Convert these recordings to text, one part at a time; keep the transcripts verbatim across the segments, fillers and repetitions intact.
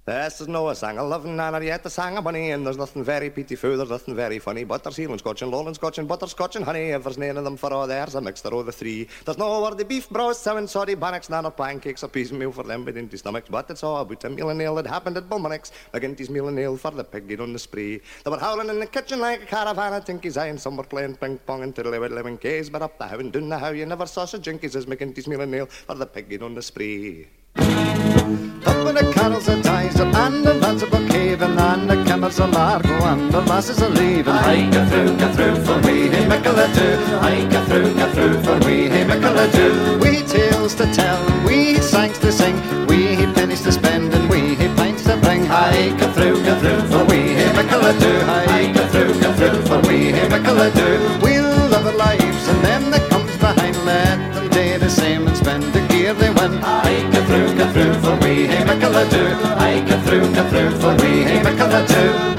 This is no a sang of loving and yet a sang of money, and there's nothing very pitiful, there's nothing very funny, but there's heel and scotch and lowland scotch and butterscotch and honey. If there's none of them for all, there's a mixture of the three. There's no word the beef, brows, seven sorry bannocks, none of pancakes or piece of meal for them within the stomachs, but it's all about a meal and ale that happened at Bulmanix, against his meal and ale for the pig on the spree. They were howling in the kitchen like a caravan, I think he's eye, and some were playing ping pong until they were living case, but up the heaven, didn't know how you never saw such jinkies as McGinty's meal and ale for the pig on the spree. Up with the carols are ties up and the lads are caving and the cammers are largo and the lasses are leaving. I get through, get through for we, hey Michaela-do. I get through, get through for we, hey Michaela-do. We tales to tell, we songs to sing, we pennies to spend and we pints to bring. I get through, get through for we, hey Michaela-do. I get through, get through for we, hey Michaela-do. We'll love our lives and them that comes behind, let them do the same and spend the gear they win. I get through, get through for we, hey Michaela-do. I get through, get through for we, hey Michaela-do.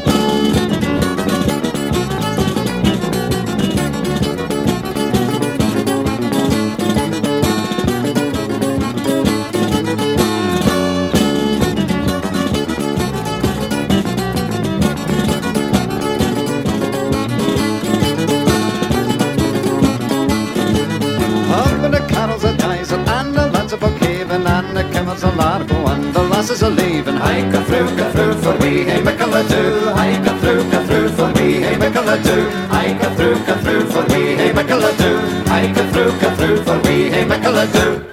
And the cammers are largo and the lasses are leaving. I got through, got through for we, hey Michaela-do. I got through, got through for we, hey Michaela-do. I got through, got through for we, hey Michaela-do. I got through, got through for we, hey Michaela-do.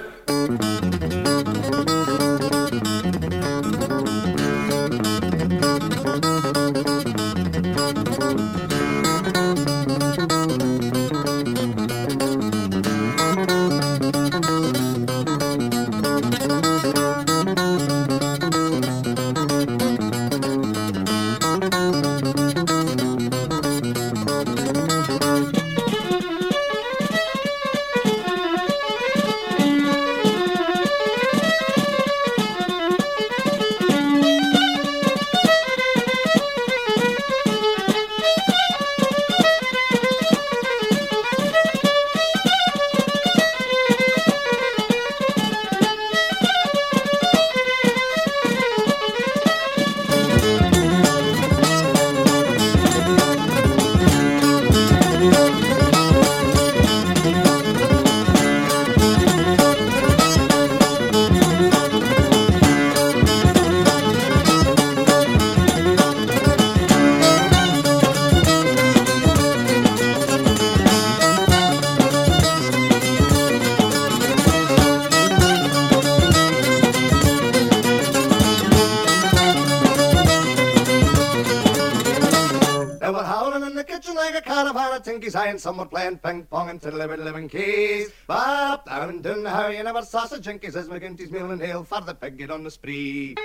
And some were playing ping pong until they were living keys. But up down down how you never saw such jinkies as McGinty's meal and ale for the pig get on the spree.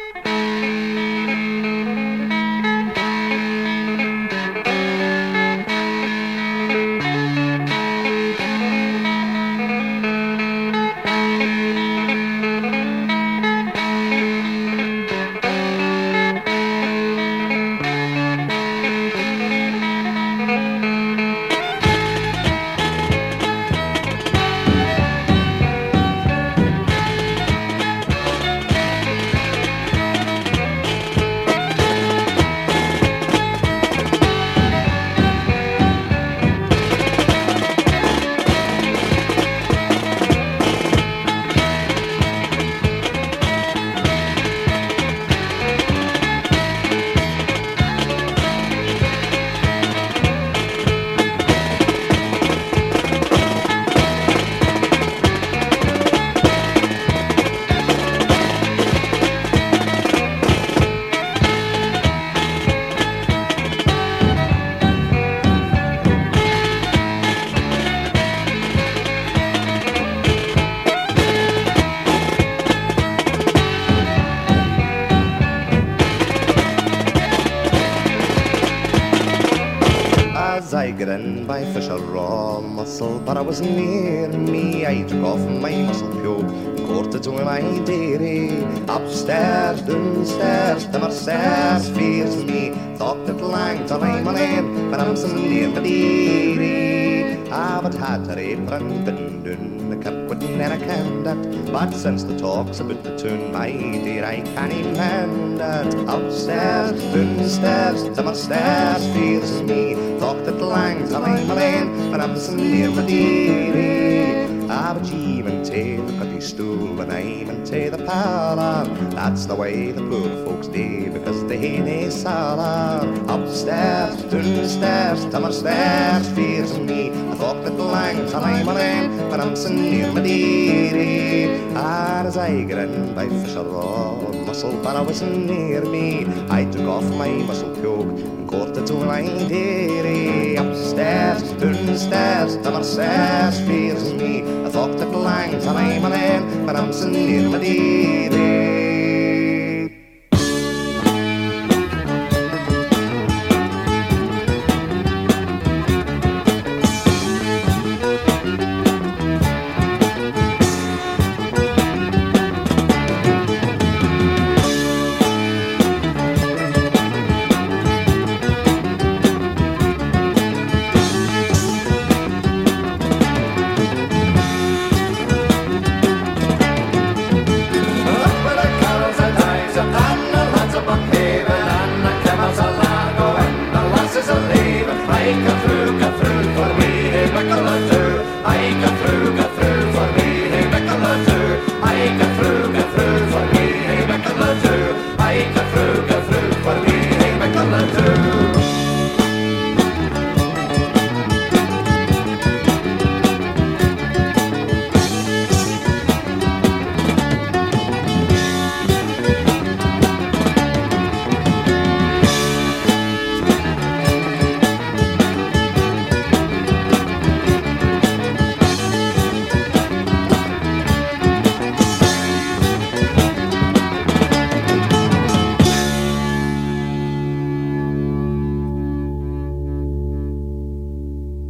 By fish or raw mussel, but I was near me. I took off my mussel pube, courted to my dairy. Upstairs, downstairs, timmerstairs fears me. Thought that lang till I'm a lane, but I'm some near the dairy. Ah, but had her apron been doon, the cup would never can that. But since the talk's about the tune, my dear, I can't mend it. Upstairs, downstairs, timmerstairs, fears me. Thought that lang till I'm alone, but I'm so near my dearie. Ah, but even take the cutty stool and I'm into the parlour. That's the way the poor folks do, because they hae nae cellar. Upstairs, downstairs, timmerstairs, fears me. I thought that lang till I'm alone, but I'm so near my dearie. Ah, as I grin by Fisher Rod, muscle barrow was near me. I took off my muscle coat and courted to my dearie. Upstairs, downstairs, timmerstairs, fears me. I thought that lang till I'm alone, but I'm so near my dearie.